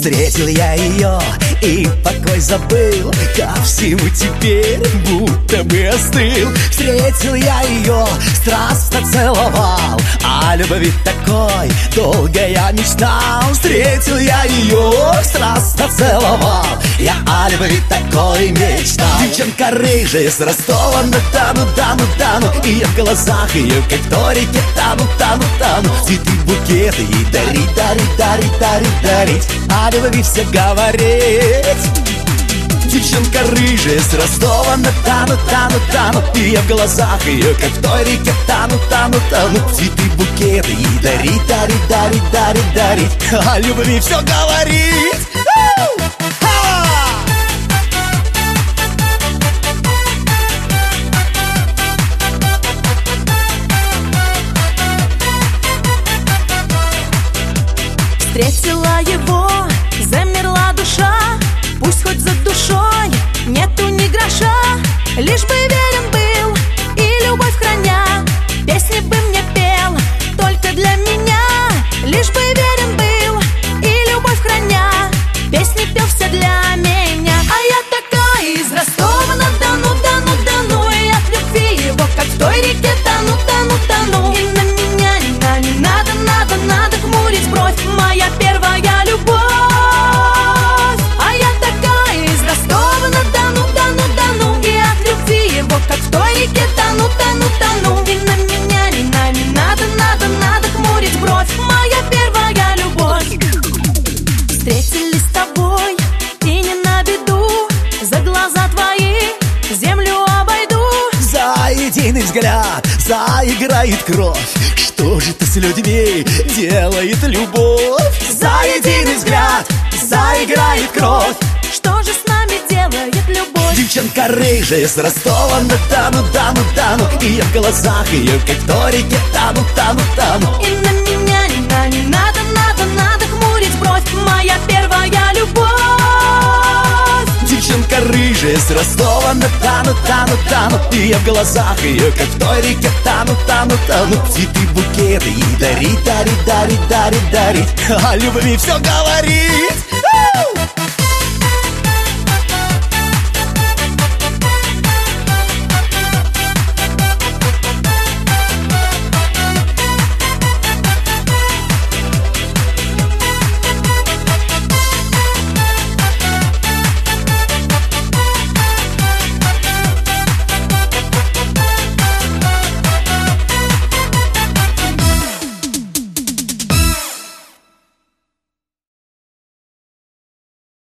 Встретил я ее и покой забыл, ко всему теперь будто бы остыл. Встретил я ее, страстно целовал, о любви такой долго я мечтал. Встретил я ее, страстно целовал, я о любви такой мечтал. Девчонка рыжая с Ростова-на-Дону, Дону, и я в глазах ее, как в той реке, тану. Цветы, букеты и дарить, о любви все говорить. Девчонка рыжая с Ростова-на-Дону, и я в глазах ее, как в той реке, тану. Цветы, букеты и дарить, о любви все говорить. Встретила его, замерла душа, пусть хоть за душой нету ни гроша, лишь бы верен был и любовь храня, песни бы мне пел только для меня. Лишь бы верен был и любовь храня, песни пел все для меня. А я такая из Ростова-на-Дону, и от любви его, как в той реке, тану. И на меня не надо хмурить бровь, моя первая любовь. А я такая из Ростова-на-Дону, и от любви его, как в той реке, тану. И на меня не надо хмурить бровь, моя первая любовь. Встретились с тобой, и не на беду, за глаза твои землю обойду. За единый взгляд заиграет кровь, что же ты с людьми делает любовь? За единый взгляд заиграет кровь, что же с нами делает любовь? Девчонка рыжая с Ростова-на-Дону, и я в глазах ее, как в той реке, тану. И на меня не надо хмурить бровь, моя первая любовь. Девчонка рыжая с Ростова-на-Дону, и я в глазах ее, как в той реке, тану. Цветы, букеты и дарить, о любви все говорить.